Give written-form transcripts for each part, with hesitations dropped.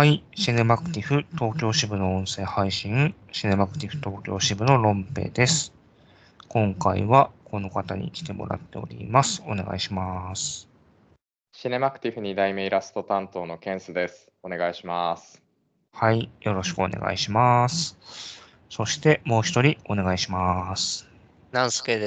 はい、シネマクティフ東京支部の音声配信、シネマクティフ東京支部のロンペです。今回はこの方に来てもらっております。お願いします。 シネマクティフ2代目イラスト担当のケンスです。お願いします。 はい、よろしくお願いします。そしてもう一人お願いします。 ナンスケです。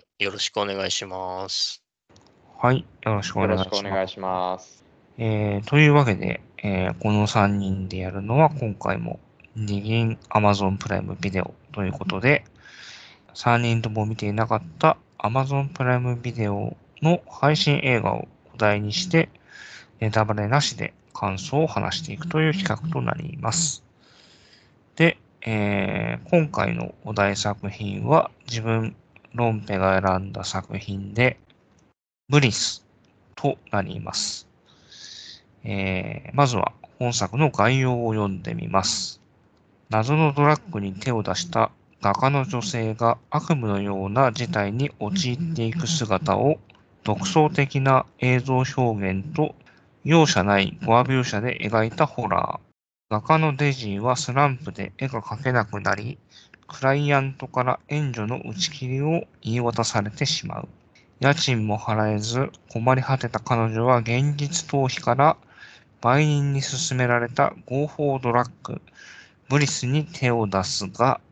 よろしくお願いします。 はい、よろしくおよろしくお願いします。 願いします。 というわけで、この3人でやるのは今回もDigin Amazon プライムビデオということで、3人とも見ていなかった Amazon プライムビデオの配信映画をお題にして、ネタバレなしで感想を話していくという企画となります。で、今回のお題作品は自分、ロンペが選んだ作品で、ブリスとなります。まずは本作の概要を読んでみます。謎のドラッグに手を出した画家の女性が悪夢のような事態に陥っていく姿を独創的な映像表現と容赦ない語話描写で描いたホラー。画家のデジーはスランプで絵が描けなくなり、クライアントから援助の打ち切りを言い渡されてしまう。家賃も払えず困り果てた彼女は現実逃避から売人に勧められた合法ドラッグ、ブリスに手を出すが、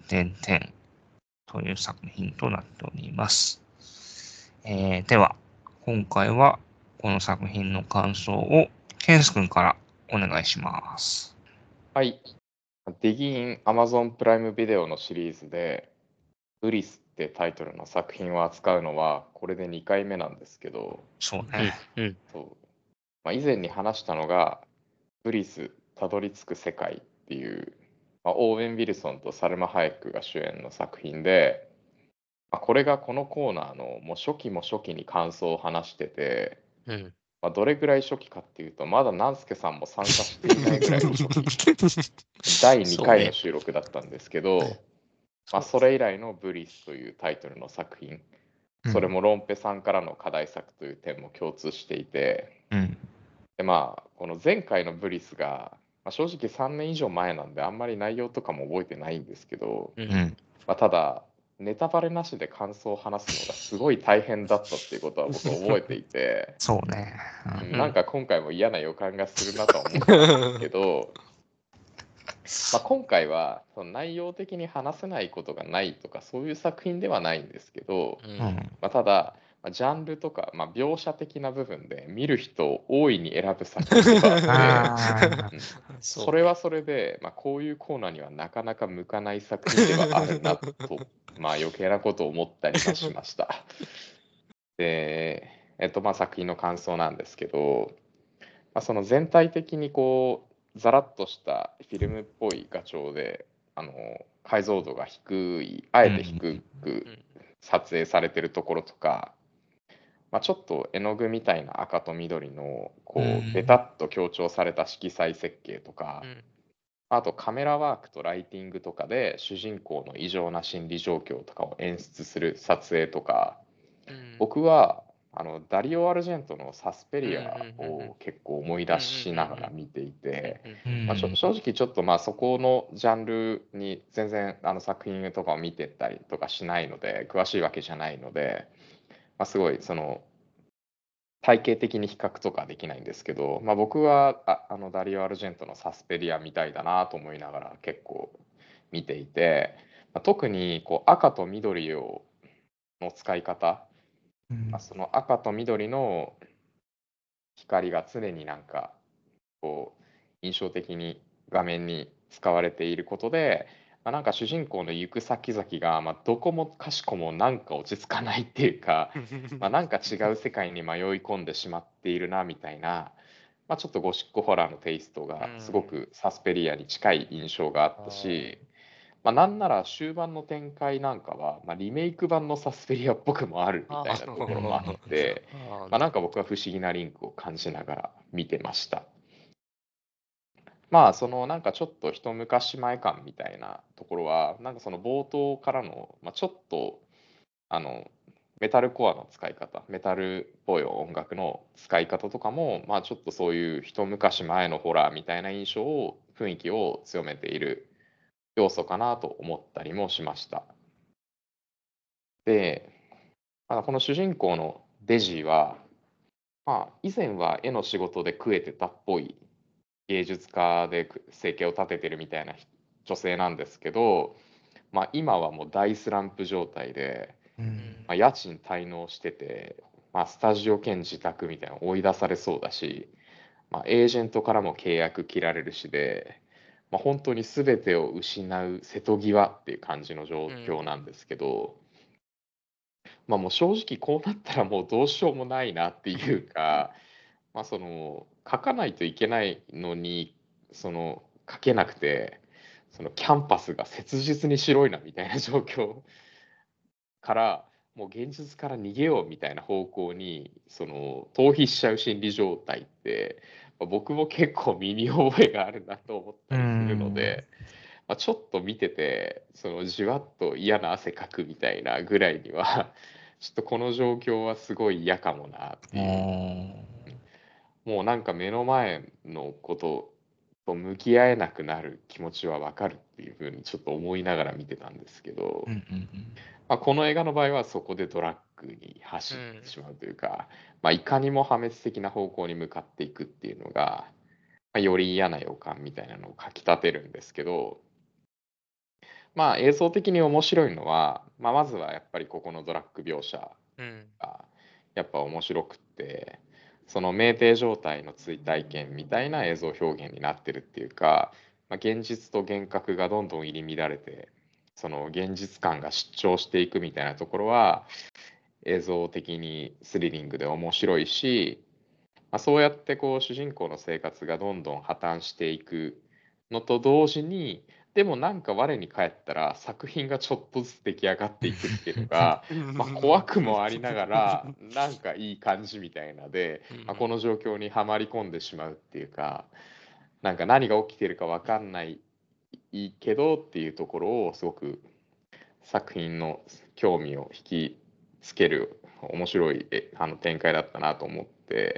という作品となっております。では、今回はこの作品の感想をケンス君からお願いします。 はい。ディギン Amazon プライムビデオのシリーズで、ブリスってタイトルの作品を扱うのはこれで2回目なんですけど、 そうね。 以前に話したのが、ブリスたどり着く世界っていう、オーウェン・ウィルソンとサルマ・ハイクが主演の作品で、これがこのコーナーのもう初期も初期に感想を話してて、どれぐらい初期かっていうと、まだ南助さんも参加していないぐらいの初期、第2回の収録だったんですけど、それ以来のブリスというタイトルの作品、それもロンペさんからの課題作という点も共通していて、でこの前回のブリスが、正直3年以上前なんであんまり内容とかも覚えてないんですけど、ただネタバレなしで感想を話すのがすごい大変だったっていうことは僕覚えていてそうね。 なんか今回も嫌な予感がするなとは思ったんですけど今回はその内容的に話せないことがないとかそういう作品ではないんですけど、ただジャンルとか、描写的な部分で見る人を大いに選ぶ作品ではあってそれはそれで、こういうコーナーにはなかなか向かない作品ではあるなと、余計なことを思ったりはしました。で、作品の感想なんですけど、その全体的にこうザラッとしたフィルムっぽい画調で解像度が低いあえて低く撮影されてるところとか、ちょっと絵の具みたいな赤と緑のこうベタッと強調された色彩設計とか、あとカメラワークとライティングとかで主人公の異常な心理状況とかを演出する撮影とか、僕はダリオ・アルジェントのサスペリアを結構思い出しながら見ていて、正直ちょっとそこのジャンルに全然作品とかを見てたりとかしないので詳しいわけじゃないので、すごいその体系的に比較とかできないんですけど、僕はダリオ・アルジェントのサスペリアみたいだなと思いながら結構見ていて、特にこう赤と緑の使い方、その赤と緑の光が常になんかこう印象的に画面に使われていることで、なんか主人公の行く先々が、どこもかしこもなんか落ち着かないっていうかなんか違う世界に迷い込んでしまっているなみたいな、ちょっとゴシックホラーのテイストがすごくサスペリアに近い印象があったし、なんなら終盤の展開なんかは、リメイク版のサスペリアっぽくもあるみたいなところもあって、なんか僕は不思議なリンクを感じながら見てました。そのなんかちょっと一昔前感みたいなところは、なんかその冒頭からの、ちょっとメタルコアの使い方、メタルっぽい音楽の使い方とかも、まあ、ちょっとそういう一昔前のホラーみたいな印象を、雰囲気を強めている要素かなと思ったりもしました。で、この主人公のデジは、まあ、以前は絵の仕事で食えてたっぽい芸術家で生計を立ててるみたいな女性なんですけど、まあ、今はもう大スランプ状態で、まあ、家賃滞納してて、まあ、スタジオ兼自宅みたいなの追い出されそうだし、まあ、エージェントからも契約切られるしで、まあ、本当に全てを失う瀬戸際っていう感じの状況なんですけど、まあ、もう正直こうなったらもうどうしようもないなっていうか、まあ、その書かないといけないのに書けなくて、そのキャンパスが切実に白いなみたいな状況からもう現実から逃げようみたいな方向に逃避しちゃう心理状態って、まあ僕も結構身に覚えがあるなと思ったりするので、まあ、ちょっと見ててじわっと嫌な汗かくみたいなぐらいにはちょっとこの状況はすごい嫌かもなっていう。もうなんか目の前のことと向き合えなくなる気持ちはわかるっていうふうにちょっと思いながら見てたんですけど、まあ、この映画の場合はそこでドラッグに走ってしまうというか、まあ、いかにも破滅的な方向に向かっていくっていうのが、まあ、より嫌な予感みたいなのをかきたてるんですけど、まあ、映像的に面白いのは、まあ、まずはやっぱりここのドラッグ描写がやっぱ面白くって、その酩酊状態の追体験みたいな映像表現になってるっていうか、まあ、現実と幻覚がどんどん入り乱れて、その現実感が失調していくみたいなところは映像的にスリリングで面白いし、まあ、そうやってこう主人公の生活がどんどん破綻していくのと同時に、でもなんか我に返ったら作品がちょっとずつ出来上がっていくっていうのが、まあ、怖くもありながらなんかいい感じみたいなで、まあ、この状況にはまり込んでしまうっていうか、なんか何が起きてるか分かんないけどっていうところをすごく作品の興味を引きつける面白い展開だったなと思って、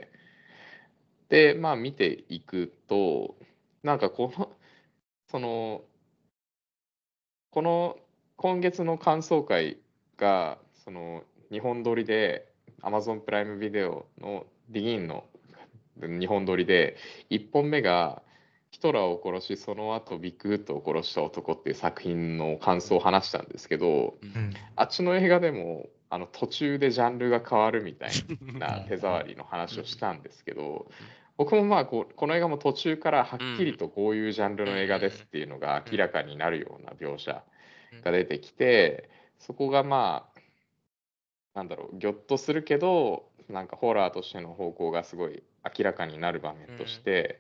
でまあ見ていくと、なんかそのこの今月の感想会が日本撮りで Amazon プライムビデオのディギンの日本撮りで、1本目がヒトラーを殺しその後ビッグフットを殺した男っていう作品の感想を話したんですけど、あっちの映画でも途中でジャンルが変わるみたいな手触りの話をしたんですけど、僕もまあこの映画も途中からはっきりとこういうジャンルの映画ですっていうのが明らかになるような描写が出てきて、そこがまあなんだろう、ぎょっとするけどなんかホラーとしての方向がすごい明らかになる場面として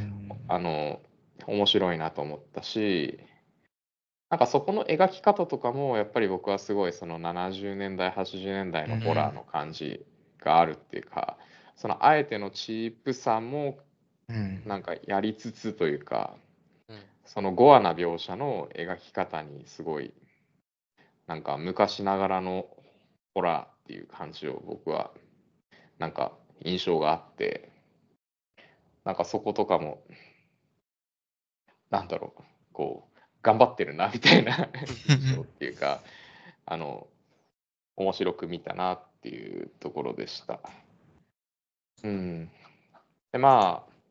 面白いなと思ったし、なんかそこの描き方とかもやっぱり僕はすごい70年代80年代のホラーの感じがあるっていうか、あえてのチープさもなんかやりつつというか、そのゴアな描写の描き方にすごいなんか昔ながらのホラーっていう感じを僕はなんか印象があって、なんかそことかもなんだろう、こう頑張ってるなみたいな印象っていうか、あの面白く見たなっていうところでした。うん。でまあ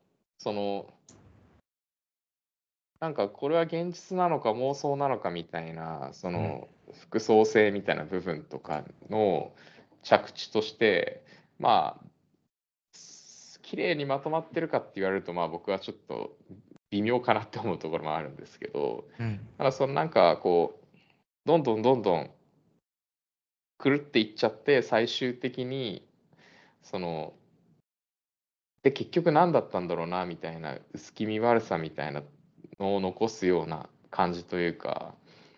なんかこれは現実なのか妄想なのかみたいな複層性みたいな部分とかの着地として、まあ綺麗にまとまってるかって言われると、まあ僕はちょっと微妙かなって思うところもあるんですけど、ただなんかこうどんどんどんどん狂っていっちゃって、最終的にそので結局何だったんだろうなみたいな薄気味悪さみたいなのを残すような感じというか、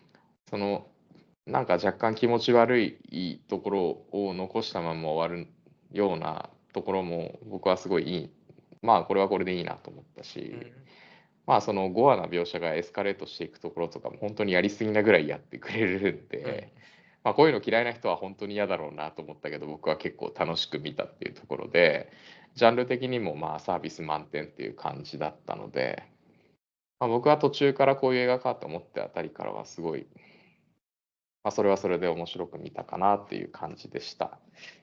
なんか若干気持ち悪いところを残したまま終わるようなところも僕はすごいいい、まあこれはこれでいいなと思ったし、まあゴアな描写がエスカレートしていくところとかも本当にやりすぎなぐらいやってくれるんで、 まあ、こういうの嫌いな人は本当に嫌だろうなと思ったけど、僕は結構楽しく見たっていうところで、ジャンル的にもまあサービス満点っていう感じだったので、まあ、僕は途中からこういう映画かと思ってあたりからはすごい、まあ、それはそれで面白く見たかなっていう感じでした。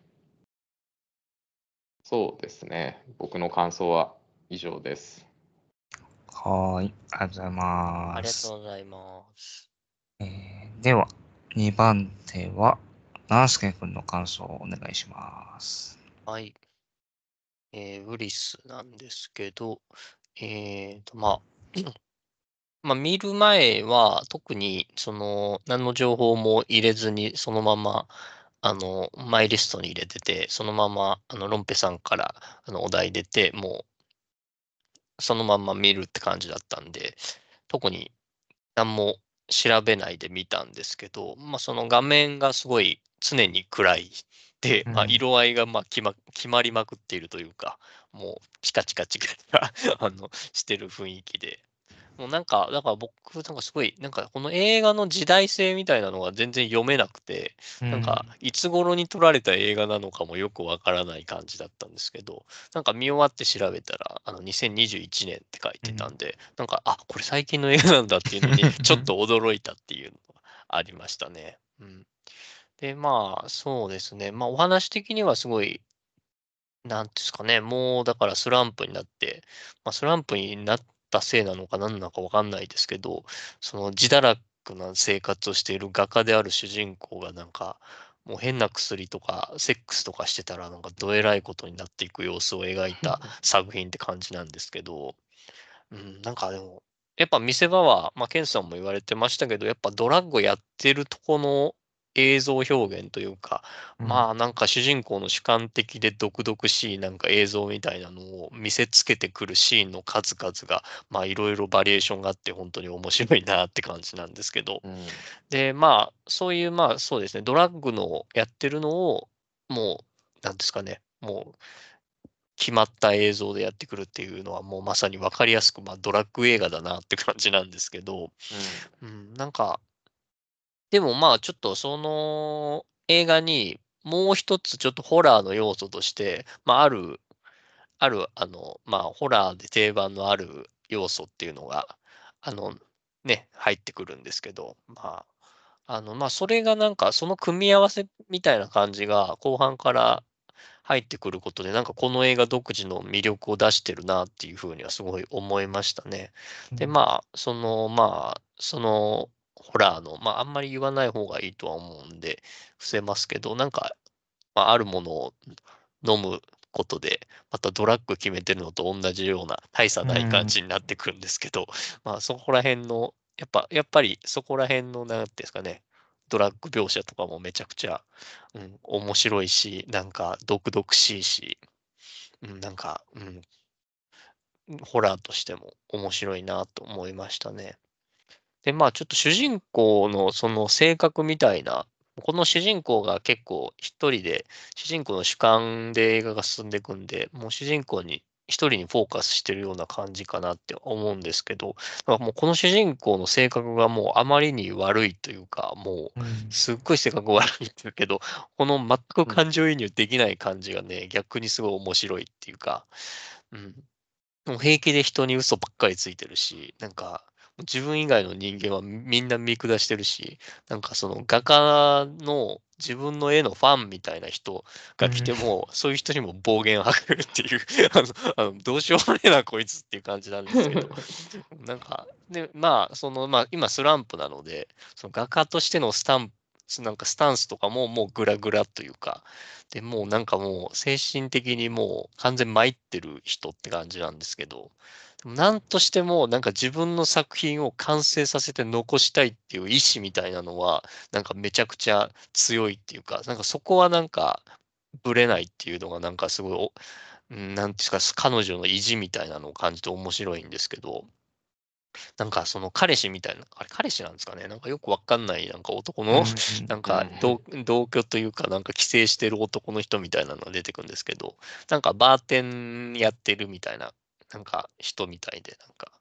そうですね。僕の感想は以上です。 はーい。ありがとうございあまりがとす。 うございます。 では、2番手は、ナースケ君の感想をお願いします。 はい。ウリスなんですけど、まあ、まあ、見る前は特に何の情報も入れずに、そのまま、マイリストに入れてて、そのまま、ロンペさんから、お題出て、もう、そのまんま見るって感じだったんで、特に何も調べないで見たんですけど、まあ、その画面がすごい常に暗い。で、まあ、色合いが決まりまくっているというか、もうチカチカチカチカしてる雰囲気で、もうなんか、だから僕、なんかすごい、なんかこの映画の時代性みたいなのが全然読めなくて、なんかいつ頃に撮られた映画なのかもよくわからない感じだったんですけど、なんか見終わって調べたら、2021年って書いてたんで、なんか、あ、これ最近の映画なんだっていうのに、ちょっと驚いたっていうのがありましたね。うん。で、まあ、そうですね。まあ、お話的にはすごい、なんていうんですかね、もうだからスランプになって、まあ、スランプになったせいなのか何なのかわかんないですけど、その自堕落な生活をしている画家である主人公がなんか、もう変な薬とかセックスとかしてたらなんかどえらいことになっていく様子を描いた作品って感じなんですけど、うん、なんかでも、やっぱ見せ場は、まあ、ケンさんも言われてましたけど、やっぱドラッグやってるとこの映像表現というか、まあなんか主人公の主観的で毒々しいなんか映像みたいなのを見せつけてくるシーンの数々が、まあいろいろバリエーションがあって本当に面白いなって感じなんですけど。 うん。 で、まあそういうまあそうですね、ドラッグのやってるのを、もう、なんですかね、もう決まった映像でやってくるっていうのはもうまさに分かりやすく、まあ、ドラッグ映画だなって感じなんですけど、 うん。 うん、なんか、でもまあちょっとその映画にもう一つちょっとホラーの要素として、まあまあホラーで定番のある要素っていうのが、あの、ね、入ってくるんですけど、まあそれがなんかその組み合わせみたいな感じが後半から入ってくることで、なんかこの映画独自の魅力を出してるなっていう風にはすごい思いましたね。で、そのホラーの、まあ、あんまり言わない方がいいとは思うんで、伏せますけど、なんか、まあ、あるものを飲むことで、またドラッグ決めてるのと同じような大差ない感じになってくるんですけど、まあそこら辺の、やっぱりそこら辺の、なんていうんですかね、ドラッグ描写とかもめちゃくちゃ、うん、面白いし、なんか毒々しいし、うん、なんか、うん、ホラーとしても面白いなと思いましたね。で、まあちょっと主人公のその性格みたいな、この主人公が結構一人で、主人公の主観で映画が進んでいくんで、もう主人公に一人にフォーカスしてるような感じかなって思うんですけど、だからもうこの主人公の性格がもうあまりに悪いというか、もうすっごい性格悪いっていうけど、この全くうん。 感情移入できない感じがね、逆にすごい面白いっていうか、うん。もう平気で人に嘘ばっかりついてるし、なんか、自分以外の人間はみんな見下してるし、なんかその画家の自分の絵のファンみたいな人が来ても、そういう人にも暴言を吐くっていう、どうしようもねえなこいつっていう感じなんですけど、なんか、で、まあ、今スランプなので、その画家としてのなんかスタンスとかももうグラグラというか、で、もうなんかもう精神的にもう完全参ってる人って感じなんですけど、でもなんとしてもなんか自分の作品を完成させて残したいっていう意志みたいなのは、なんかめちゃくちゃ強いっていうか、なんかそこはなんかぶれないっていうのがなんかすごいなんていうか、彼女の意地みたいなのを感じて面白いんですけど、なんかその彼氏みたいな、あれ彼氏なんですかね、なんかよくわかんない、なんか男の、なんかうん。 同居というか、なんか寄生してる男の人みたいなのが出てくるんですけど、なんかバーテンやってるみたいな、なんか人みたいで、なんか、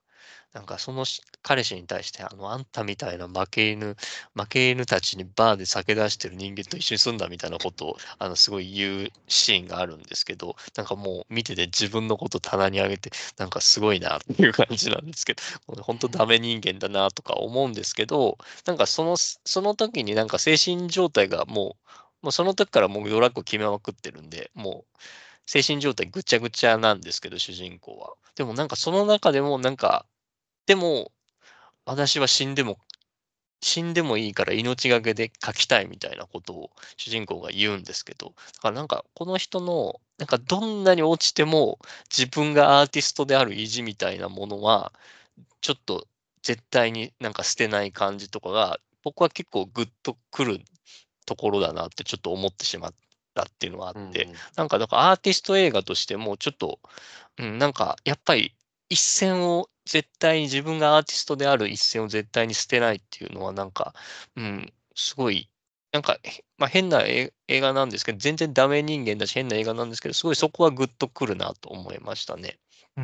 なんかその彼氏に対して、あんたみたいな負け犬たちにバーで酒出してる人間と一緒に住んだみたいなことを、すごい言うシーンがあるんですけど、なんかもう見てて自分のこと棚に上げて、なんかすごいなっていう感じなんですけど、本当ダメ人間だなとか思うんですけど、なんかその時になんか精神状態がもうその時からもうドラッグを決めまくってるんで、もう精神状態ぐちゃぐちゃなんですけど、主人公は。でもなんかその中でもなんか、でも、私は死んでもいいから命がけで書きたいみたいなことを主人公が言うんですけど、だからなんかこの人の、なんかどんなに落ちても自分がアーティストである意地みたいなものは、ちょっと絶対になんか捨てない感じとかが、僕は結構グッとくるところだなってちょっと思ってしまったっていうのはあって、なんかだからアーティスト映画としてもちょっとなんか、やっぱり一線を絶対に自分がアーティストである一線を絶対に捨てないっていうのはなんか、すごい、なんか、まあ、変な映画なんですけど、全然ダメ人間だし変な映画なんですけど、すごいそこはグッとくるなと思いましたね。 うん。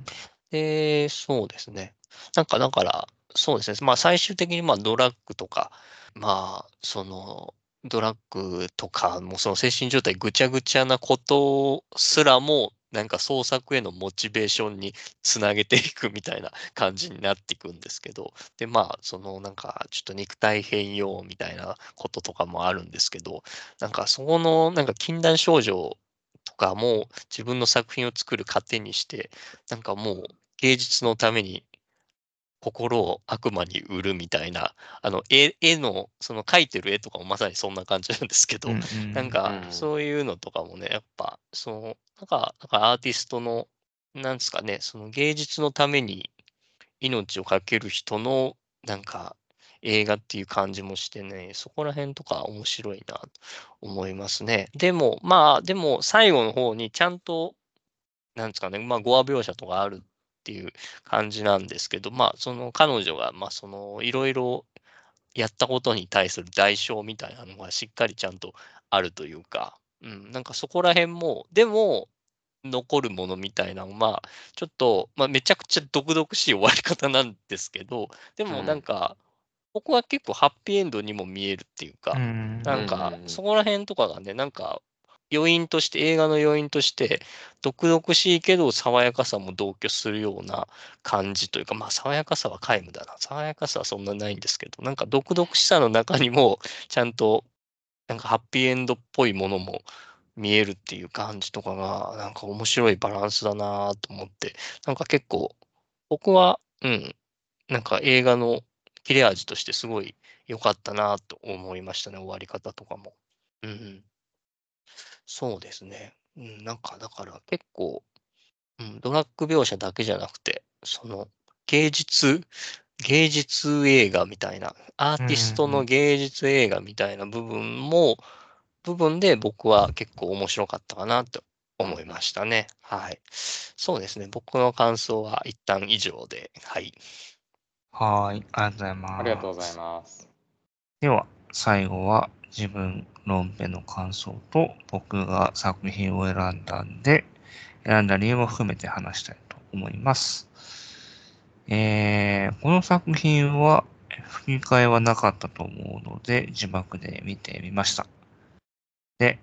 で、そうですね。なんかだから、そうですね、まあ、最終的に、ま、ドラッグとか、まあ、ドラッグとかも、その精神状態ぐちゃぐちゃなことすらも、なんか創作へのモチベーションにつなげていくみたいな感じになっていくんですけど、で、まあ、なんかちょっと肉体変容みたいなこととかもあるんですけど、なんかなんか禁断症状とかも自分の作品を作る糧にして、なんかもう芸術のために心を悪魔に売るみたいな、絵の、その描いてる絵とかもまさにそんな感じなんですけど、 うんうなんん。 かそういうのとかもね、やっぱ、なんかアーティストの、なんですかね、その芸術のために命を懸ける人の、なんか、映画っていう感じもしてね、そこら辺とか面白いなと思いますね。でも、まあ、でも最後の方にちゃんとなんですかね、まあ、語話描写とかあるっていう感じなんですけど、まあ、その彼女が、まあ、いろいろやったことに対する代償みたいなのがしっかりちゃんとあるというか、なんかそこら辺も、でも、残るものみたいなのは、ちょっと、まあ、めちゃくちゃ毒々しい終わり方なんですけど、でもなんか、僕は結構ハッピーエンドにも見えるっていううか、なん。 んか、そこら辺とかがね、なんか、余韻として、映画の余韻として、毒々しいけど爽やかさも同居するような感じというか、まあ、爽やかさは皆無だな。爽やかさはそんなないんですけど、なんか毒々しさの中にも、ちゃんと、なんかハッピーエンドっぽいものも見えるっていう感じとかが、なんか面白いバランスだなと思って、なんか結構、僕は、なんか映画の切れ味としてすごい良かったなと思いましたね、終わり方とかも。うん、そうですね。なんかだから結構、ドラッグ描写だけじゃなくて、芸術芸術映画みたいな、アーうティストのん。 芸術映画みたいな部分で僕は結構面白かったかなと思いましたね。はい。そうですね。僕の感想は一旦以上で、はい。 はい、ありがとうございありがとうございます。 ます。 では、最後は自分論編の感想と僕が作品を選んだ理由も含めて話したいと思います。この作品は吹き替えはなかったと思うので字幕で見てみました。で、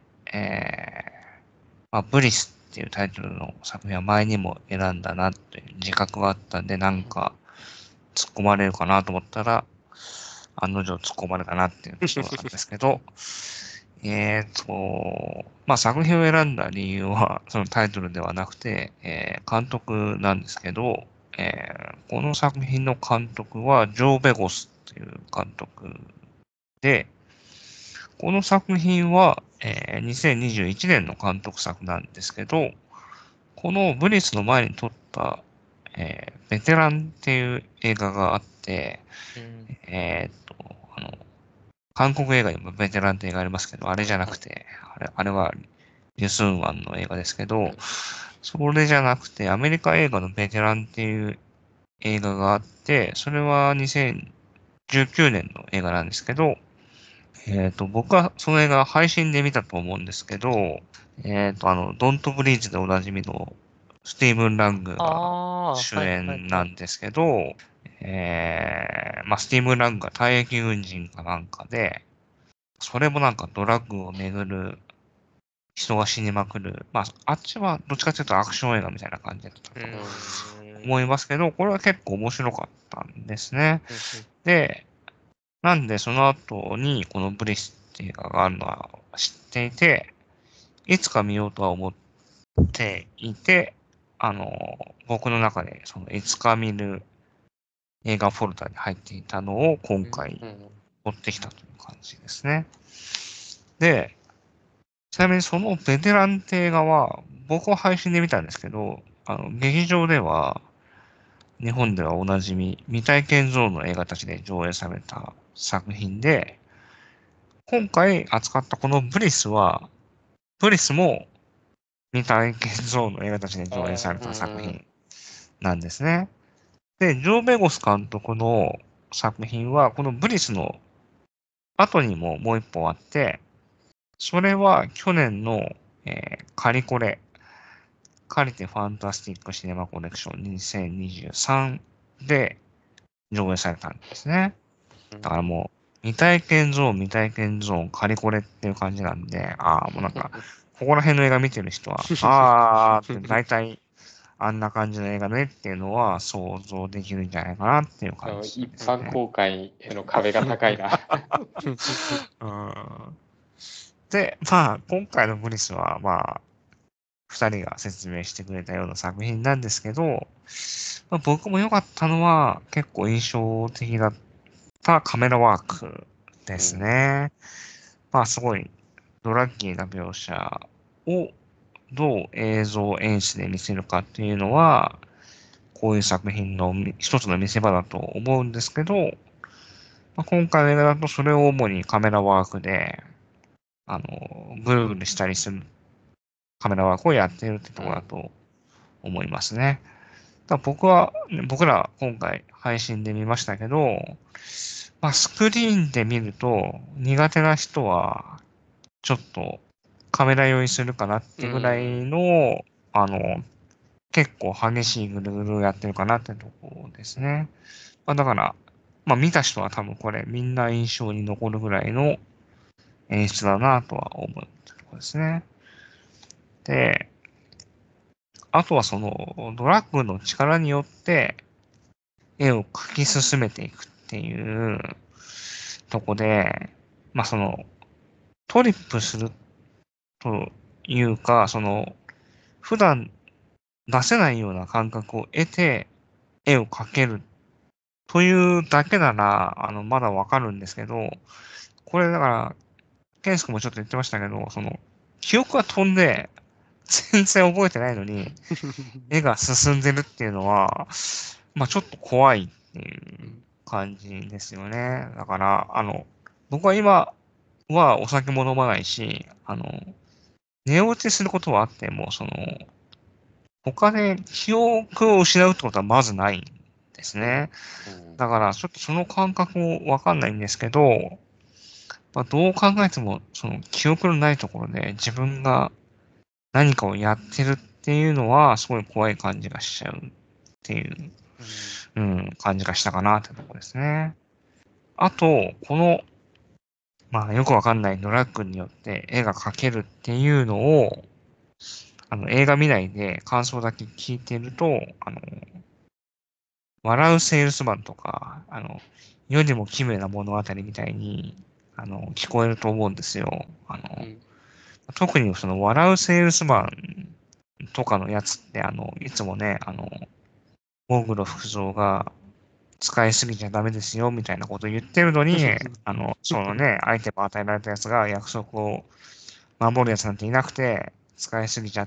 ブリスっていうタイトルの作品は前にも選んだなっていう自覚があったんで、なんか突っ込まれるかなと思ったら、案の定突っ込まれたなっていうところなんですけど、作品を選んだ理由は、そのタイトルではなくて、監督なんですけど、この作品の監督は、ジョー・ベゴスっていう監督で、この作品は、2021年の監督作なんですけど、このブリスの前に撮った、ベテランっていう映画があって、 うん。 えーっと、あの、韓国映画にもベテランって映画ありますけど、あれじゃなくて、あれはリュスンワンの映画ですけど、それじゃなくて、アメリカ映画のベテランっていう映画があって、それは2019年の映画なんですけど、僕はその映画配信で見たと思うんですけど、ドントブリーズでおなじみのスティーブン・ラングがああ、 主はいはい演なんですけど、スティーブン・ラングが退役軍人かなんかで、それもなんかドラッグをめぐる人が死にまくる。あっちはどっちかというとアクション映画みたいな感じだったと思いますけど、これは結構面白かったんですね。で、なんでその後にこのブリスっていう映画があるのは知っていて、いつか見ようとは思っていて、僕の中でそのいつか見る映画フォルダに入っていたのを今回持ってきたという感じですね。で、ちなみにそのベテランって映画は、僕は配信で見たんですけど、劇場では、日本ではおなじみ、未体験ゾーンの映画たちで上映された作品で、今回扱ったこのブリスは、ブリスも未体験ゾーンの映画たちで上映された作品なんですね。で、ジョー・ベゴス監督の作品は、このブリスの後にももう一本あって、それは去年の、カリコレ、カリテファンタスティックシネマコレクション2023で上映されたんですね。だからもう、未体験ゾーン、カリコレっていう感じなんで、もうなんか、ここら辺の映画見てる人は、って大体、あんな感じの映画ねっていうのは想像できるんじゃないかなっていう感じ一ですね。 般公開への壁が高いな。 で、今回のブリスは、二人が説明してくれたような作品なんですけど、僕も良かったのは結構印象的だったカメラワークですね。すごいドラッキーな描写をどう映像演出で見せるかっていうのは、こういう作品の一つの見せ場だと思うんですけど、今回の映画だとそれを主にカメラワークで、ぐるぐるしたりするカメラワークをやっているってところだと思いますね。僕ら今回配信で見ましたけど、スクリーンで見ると苦手な人はちょっとカメラ酔いするかなってぐらいの、結構激しいぐるぐるをやってるかなってところですね。だから、見た人は多分これみんな印象に残るぐらいの演出だなとは思うところですね。で、あとはそのドラッグの力によって絵を描き進めていくっていうとこで、そのトリップするというか、普段出せないような感覚を得て絵を描けるというだけなら、まだわかるんですけど、これだから、ケンス君もちょっと言ってましたけど、記憶が飛んで、全然覚えてないのに、絵が進んでるっていうのは、ちょっと怖いっていう感じですよね。だから、僕は今はお酒も飲まないし、寝落ちすることはあっても、他で記憶を失うってことはまずないんですね。だから、ちょっとその感覚もわかんないんですけど、どう考えても、記憶のないところで自分が何かをやってるっていうのは、すごい怖い感じがしちゃうっていう、感じがしたかなってところですね。あと、この、よくわかんないドラッグによって絵が描けるっていうのを、映画見ないで感想だけ聞いてると、笑うセールスマンとか、世にも奇妙な物語みたいに、聞こえると思うんですよ。特にその笑うセールスマンとかのやつって、いつもね、モグロ福蔵が使いすぎちゃダメですよ、みたいなことを言ってるのに、そのね、アイテム与えられたやつが約束を守るやつなんていなくて、使いすぎちゃって、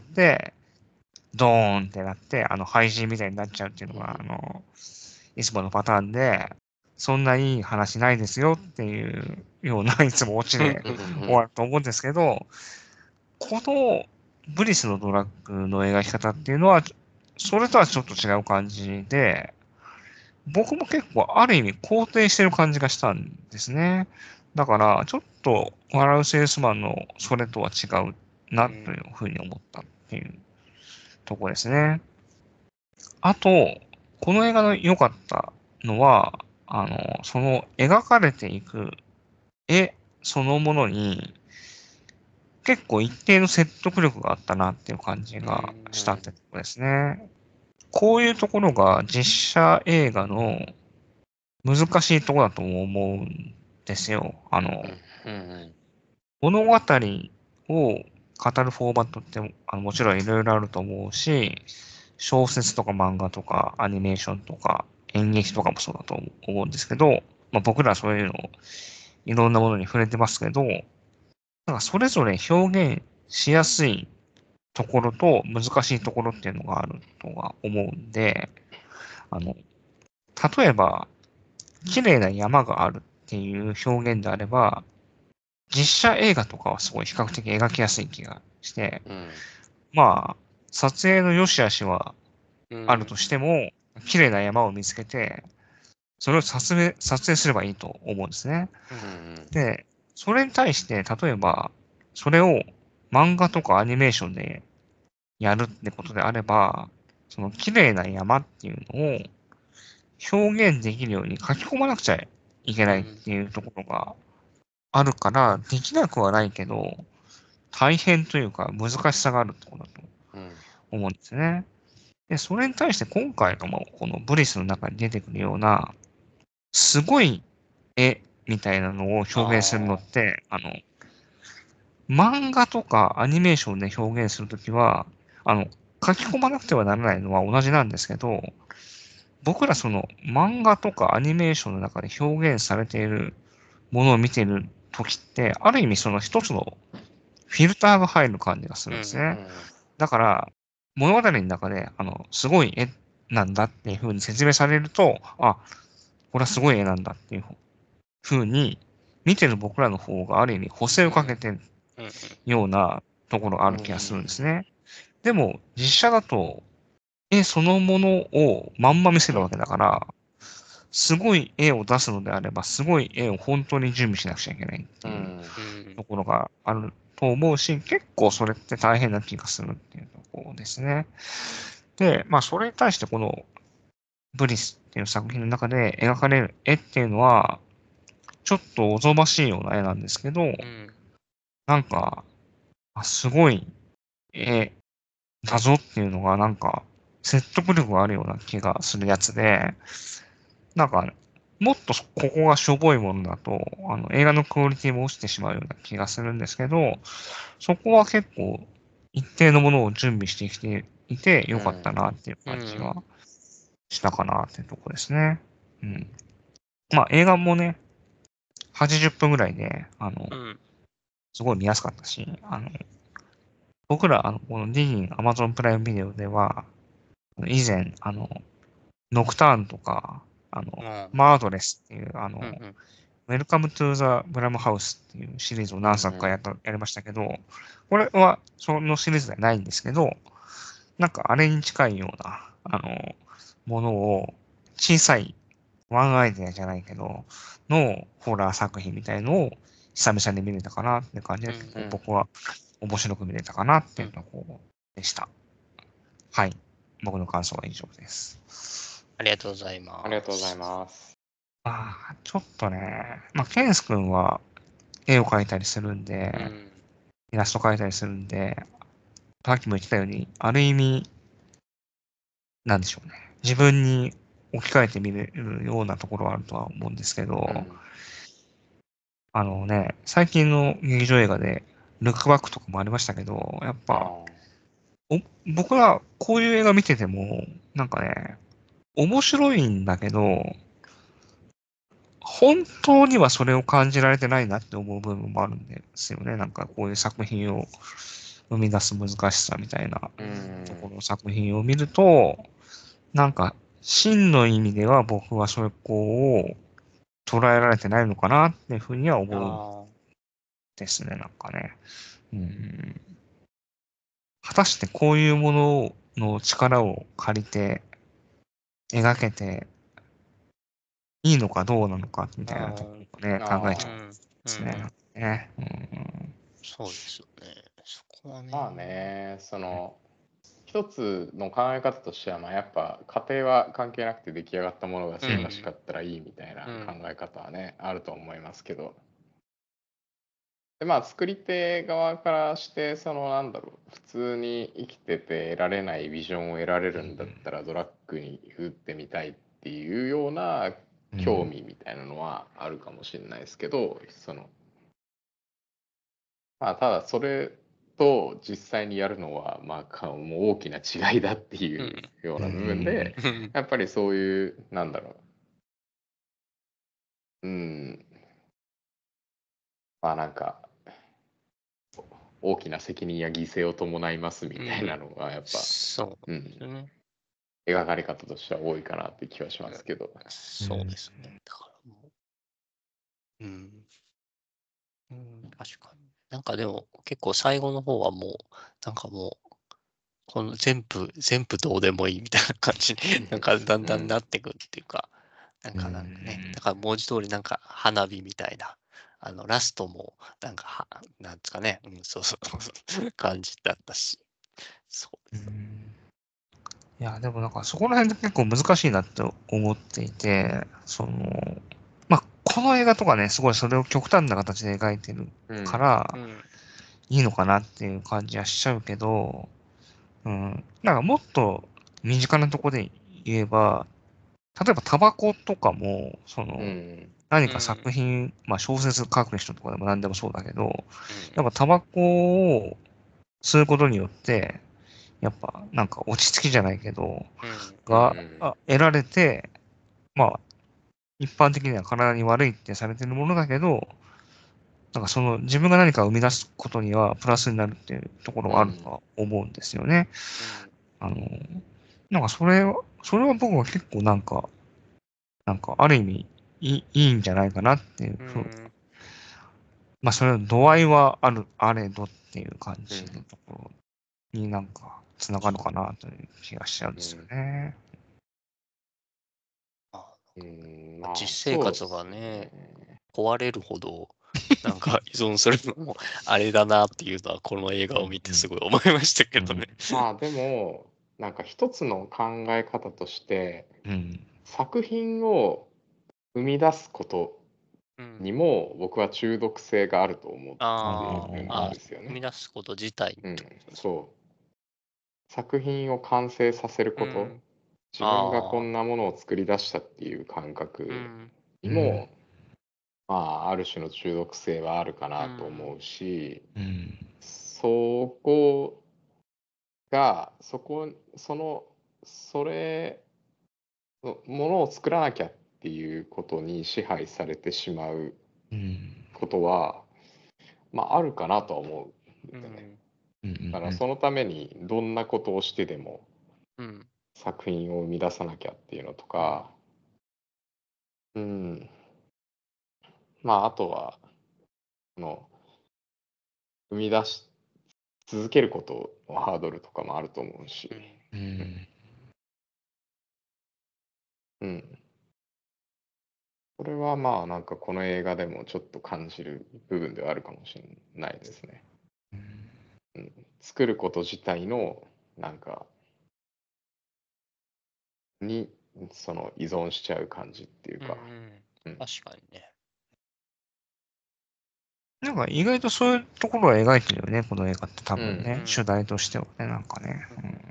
ドーンってなって、廃人みたいになっちゃうっていうのが、いつものパターンで、そんないい話ないですよっていうような、いつもオチで終わると思うんですけど、このブリスのドラッグの描き方っていうのは、それとはちょっと違う感じで、僕も結構ある意味肯定してる感じがしたんですね。だから、ちょっと笑うセールスマンのそれとは違うなというふうに思ったっていうとこですね。あと、この映画の良かったのは、その描かれていく絵そのものに、結構一定の説得力があったなっていう感じがしたってとこですね。こういうところが実写映画の難しいところだと思うんですよ。物語を語るフォーマットってもちろんいろいろあると思うし、小説とか漫画とかアニメーションとか演劇とかもそうだと思うんですけど、まあ、僕らそういうのいろんなものに触れてますけど、なんかそれぞれ表現しやすいところと難しいところっていうのがあるとは思うんで、例えば、綺麗な山があるっていう表現であれば、実写映画とかはすごい比較的描きやすい気がして、まあ、撮影の良し悪しはあるとしても、綺麗な山を見つけて、それを撮影すればいいと思うんですね。で、それに対して、例えば、それを漫画とかアニメーションでやるってことであれば、その綺麗な山っていうのを表現できるように書き込まなくちゃいけないっていうところがあるから、できなくはないけど、大変というか難しさがあるってことだと思うんですね。で、それに対して今回のこのブリスの中に出てくるような、すごい絵みたいなのを表現するのって、漫画とかアニメーションで表現するときは、書き込まなくてはならないのは同じなんですけど、僕らその漫画とかアニメーションの中で表現されているものを見ているときって、ある意味その一つのフィルターが入る感じがするんですね。だから、物語の中で、すごい絵なんだっていう風に説明されると、あ、これはすごい絵なんだっていう風に、見てる僕らの方がある意味補正をかけてるようなところがある気がするんですね。でも、実写だと、絵そのものをまんま見せるわけだから、すごい絵を出すのであれば、すごい絵を本当に準備しなくちゃいけないっていうところがあると思うし、結構それって大変な気がするっていうところですね。で、まあそれに対してこのブリスっていう作品の中で描かれる絵っていうのは、ちょっとおぞましいような絵なんですけど、なんか、すごい絵だぞっていうのがなんか説得力があるような気がするやつで、なんか、もっとここがしょぼいものだと、映画のクオリティも落ちてしまうような気がするんですけど、そこは結構一定のものを準備してきていてよかったなっていう感じがしたかなっていうところですね。うん。まあ映画もね、80分ぐらいで、すごい見やすかったし、僕ら、このディギン Amazon プライムビデオでは、以前、ノクターンとか、マードレスっていう、Welcome to the Bram House っていうシリーズを何作かやりましたけど、これはそのシリーズではないんですけど、なんかあれに近いような、ものを、小さいワンアイデアじゃないけど、のホラー作品みたいのを久々に見れたかなって感じで、結構僕は面白く見れたかなっていうところでした。はい。僕の感想は以上です。 ありがとうございます。 ありがとうございます。 ちょっとね、まあ、ケンス君は絵を描いたりするんで、イラスト描いたりするんで、さっきも言ってたように、ある意味、なんでしょうね。自分に置き換えてみれるようなところはあるとは思うんですけど、最近の劇場映画で、ルックバックとかもありましたけど、やっぱ、僕はこういう映画見てても、なんかね、面白いんだけど、本当にはそれを感じられてないなって思う部分もあるんですよね。なんかこういう作品を生み出す難しさみたいなところの作品を見ると、なんか真の意味では僕はそこを捉えられてないのかなっていうふうには思うんですね、なんかね。果たしてこういうものの力を借りて描けていいのかどうなのかみたいなところをね、考えちゃうんですね。そうですよね。そこはね。 まあね、 一つの考え方としては、まあ、やっぱ家庭は関係なくて出来上がったものが素晴らしかったらいいみたいな考え方はね、あると思いますけど、でまあ作り手側からしてなんだろう、普通に生きてて得られないビジョンを得られるんだったらドラッグに打ってみたいっていうような興味みたいなのはあるかもしれないですけど、まあただそれと実際にやるのはまあもう大きな違いだっていうような部分で、やっぱりそういうなんだろう、まあなんか大きな責任や犠牲を伴いますみたいなのがやっぱ、 そうですね。 描かれ方としては多いかなって気はしますけど。 そうですね。だからもう、確かに。なんかでも結構最後の方はもう、なんかもう、この全部どうでもいいみたいな感じに、なんかだんだんなってくっていうか、なんかね、だから文字通りなんか花火みたいな、ラストも、なんかなんですかね、そうそう感じだったし、そうです。 いや、でもなんかそこら辺って結構難しいなって思っていて、まあ、この映画とかね、すごいそれを極端な形で描いてるから、いいのかなっていう感じはしちゃうけど、なんかもっと身近なところで言えば、例えばタバコとかも、何か作品、まあ小説書く人とかでも何でもそうだけど、やっぱタバコを吸うことによって、やっぱなんか落ち着きじゃないけど、が得られて、まあ一般的には体に悪いってされてるものだけど、なんか自分が何かを生み出すことにはプラスになるっていうところはあるとは思うんですよね。なんかそれは僕は結構なんかある意味いいんじゃないかなっていうまあそれの度合いはあれどっていう感じのところになんかつながるかなという気がしちゃうんですよね。 実生活がね、壊れるほど、なんか依存するのもあれだなっていうのは、この映画を見てすごい思いましたけどね。 まあでも、なんか一つの考え方として、作品を生み出すことにも僕は中毒性があると思っているんですよね。 生み出すこと自体そう。作品を完成させること、自分がこんなものを作り出したっていう感覚にも、まあ、ある種の中毒性はあるかなと思うし、そこが、それ、ものを作らなきゃっていうことに支配されてしまうことは、まあ、あるかなとは思うんですよね。だからそのためにどんなことをしてでも作品を生み出さなきゃっていうのとか、まああとは生み出し続けることのハードルとかもあると思うし、これはまあなんかこの映画でもちょっと感じる部分ではあるかもしれないですね。作ること自体のなんかに依存しちゃう感じっていうか。 確かにね。 なんか意外とそういうところは描いてるよね、この映画って多分ね、主題としてはね、なんかね。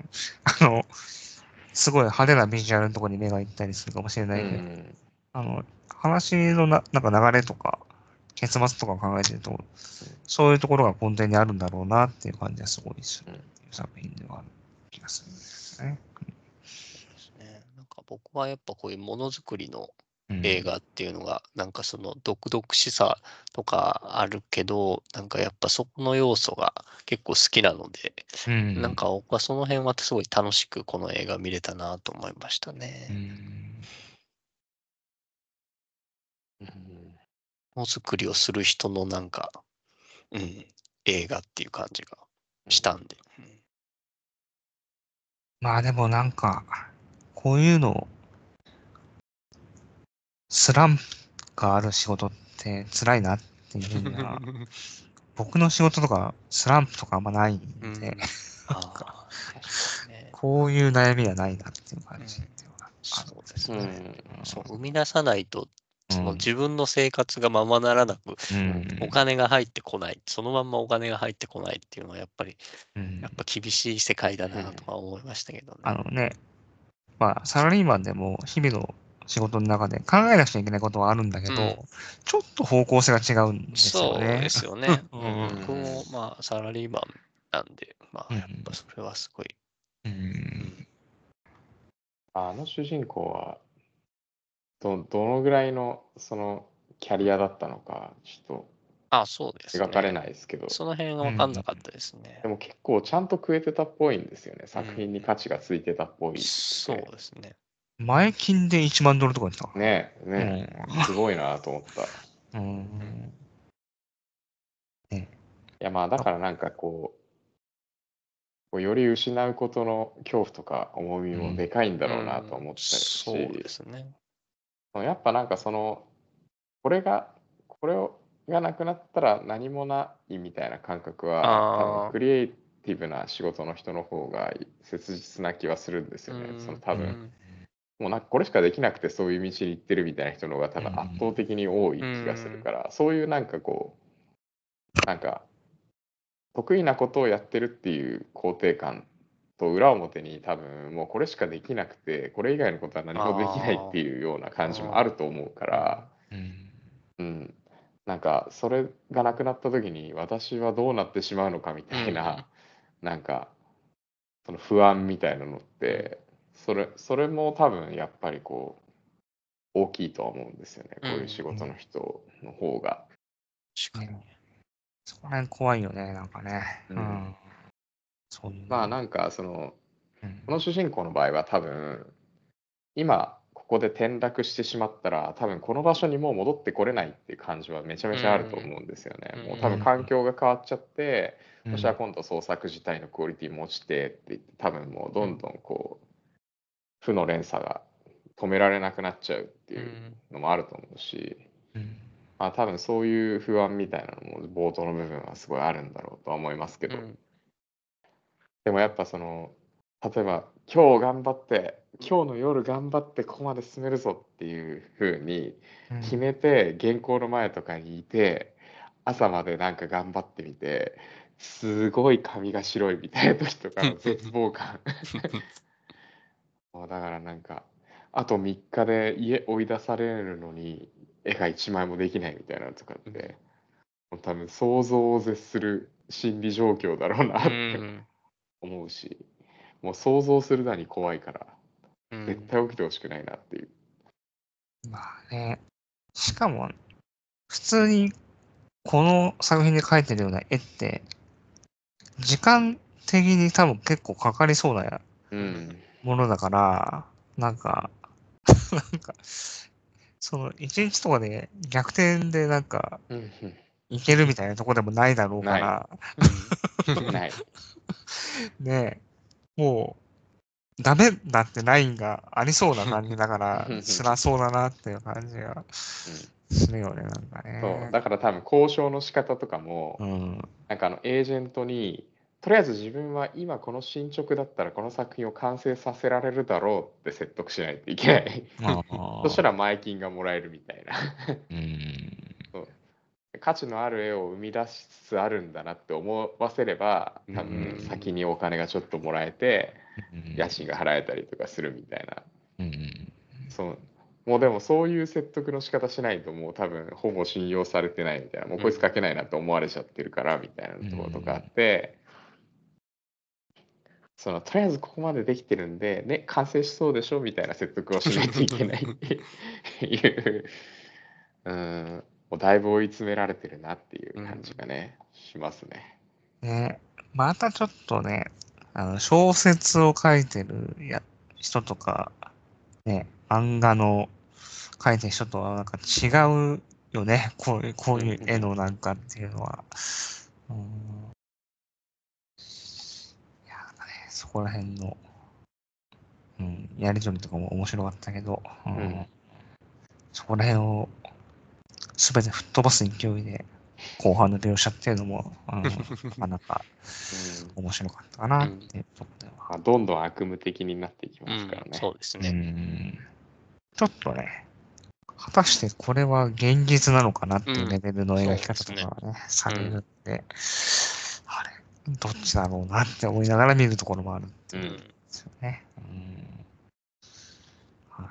すごい派手なビジュアルのところに目がいったりするかもしれないけど、話のなんか流れとか、結末とかを考えてると、そういうところが根底にあるんだろうなっていう感じはすごいするっていう作品ではある気がするんですね。 なんか僕はやっぱこういうものづくりの映画っていうのが、なんかその独々しさとかあるけど、なんかやっぱそこの要素が結構好きなので、なんか僕はその辺はすごい楽しくこの映画見れたなと思いましたね。ものづくりをする人のなんか、映画っていう感じがしたんで。 まあでもなんか、こういうの、スランプがある仕事って辛いなっていうふうには、僕の仕事とかスランプとかあんまないんで、 こういう悩みはないなっていう感じっていうのがあるんそうですうね。 ん。 そう、生み出さないと、そのうん自分の生活がままならなく、 うんお金が入ってこない、そのまんまお金が入ってこないっていうのはやっぱうん厳しい世界だなとは思いましたけどね。 ね、まあ、サラリーマンでも日々の仕事の中で考えなくちゃいけないことはあるんだけど、 うんちょっと方向性が違うんですよね。 そうですよね。 ううんん僕もまあサラリーマンなんで、まうんあやっぱそれはすごい。 ううんんあの主人公はどのぐらいのそのキャリアだったのか、ちょっあ、そうですと描かれね。 ないですけど、 その辺が分かんなかったですねで。も結構ちゃんと食えてたっぽいんですよね。作品に価値がついてたっぽいってそう言ってですね。 前金で1万ドルとか言ってたかて。 ら。 ねえ、ねえ、すごいなと思った。いうん。ね、 やまあだからなんかより失うことの恐怖とか重みもでかいんだろうなと思ったりすそうるし、 ですね。 やっぱなんかこれが、がなくなったら何もないみたいな感覚は、多分ああ、 クリエイティブな仕事の人の方が切実な気はするんですよね。多分、もうなんかこれしかできなくてそういう道に行ってるみたいな人の方が多分圧倒的に多い気がするから、そういうなんかなんか得意なことをやってるっていう肯定感と裏表に多分もうこれしかできなくて、これ以外のことは何もできないっていうような感じもあると思うから、 うんうん、なんかそれがなくなった時に私はどうなってしまうのかみたいな、なんかその不安みたいなのって、それも多分やっぱり大きいとは思うんですよね。こういう仕事の人の方が。 確かに。 そこら辺怖いよね、なんかね。 ううんん。そういうの。 まあなんかうんこの主人公の場合は多分今ここで転落してしまったら多分この場所にもう戻ってこれないっていう感じはめちゃめちゃあると思うんですよね。もう多分環境が変わっちゃって、そしたら今度創作自体のクオリティも落ちてって言って多分もうどんどん負の連鎖が止められなくなっちゃうっていうのもあると思うし、 うん多分そういう不安みたいなのも冒頭の部分はすごいあるんだろうとは思いますけど、でもやっぱ例えば今日頑張って、今日の夜頑張ってここまで進めるぞっていう風に決めて原稿の前とかにいて、朝までなんか頑張ってみて、すごい髪が白いみたいな時とかの絶望感。もうだからなんか、あと3日で家追い出されるのに絵が1枚もできないみたいなのとかって、もう多分想像を絶する心理状況だろうなって思うし、もう想像するだに怖いから、絶対起きてほしくないなっていう。 まあね。しかも、普通にこの作品で描いてるような絵って、時間的に多分結構かかりそうなうん。 ものだから、なんか、なんか、その一日とかで逆転でなんか、 うんいけるみたいなとこでもないだろうから、 ない。 ねえ、もう、ダメだってラインがありそうな感じだから、辛そうだなっていう感じがするよね、なんかそう、 ね。 だから多分交渉の仕方とかも、 うん。 なんかエージェントに、とりあえず自分は今この進捗だったらこの作品を完成させられるだろうって説得しないといけない。 あそしたあ、 ら前金がもらえるみたいな。 うん。 そう価値のある絵を生み出しつつあるんだなって思わせれば、 う多分ん。 先にお金がちょっともらえて、 うん家賃が払えたりとかするみたいな。 うん。 そう。もうでもそういう説得の仕方しないともう多分ほぼ信用されてないみたいな、もうこいつ書けないなと思われちゃってるからみたいなところとかあって、とりあえずここまでできてるんで、ね、完成しそうでしょみたいな説得をしないといけないっていう、もうだいぶ追い詰められてるなっていう感じがね、しますね。 ね、またちょっとね、小説を書いてる人とか、ね、漫画の書いてる人とはなんか違うよね。こういう絵のなんかっていうのは。うん、いや、なんかね、そこら辺の、うん、やりとりとかも面白かったけど、 うん。 そこら辺を全て吹っ飛ばす勢いで、 後半の描写っていうのも、なかなか面白かったかなっていうところでは。 まあ、どんどん悪夢的になっていきますからね。 そうですうね。 ん。ちょっとね、果たしてこれは現実なのかなっていうレベルの描き方とかがね、されるんで、あれ、どっちだろうなって思いながら見るところもあるっていうんですよね。はい。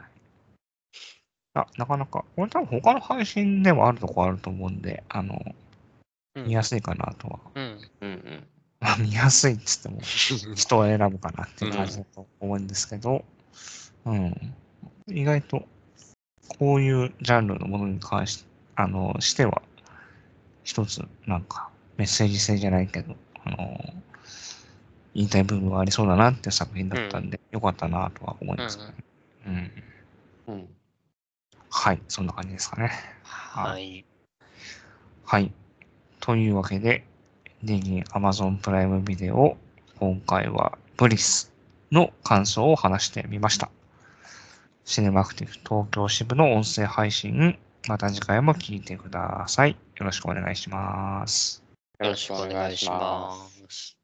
なかなか、これ多分他の配信でもあるとこあると思うんで、見やすいかなとは。まあ見やすいっつっても、人を選ぶかなっていう感じだと思うんですけど、意外と、こういうジャンルのものに関し、しては、一つ、なんか、メッセージ性じゃないけど、言いたい部分はありそうだなっていう作品だったんで、よかったなとは思いますけどね。はい、そんな感じですかね。 はい。 はい。というわけで、ネギン Amazon プライムビデオ、今回はブリスの感想を話してみました。シネマアクティブ東京支部の音声配信、また次回も聞いてください。よろしくお願いします。 よろしくお願いします。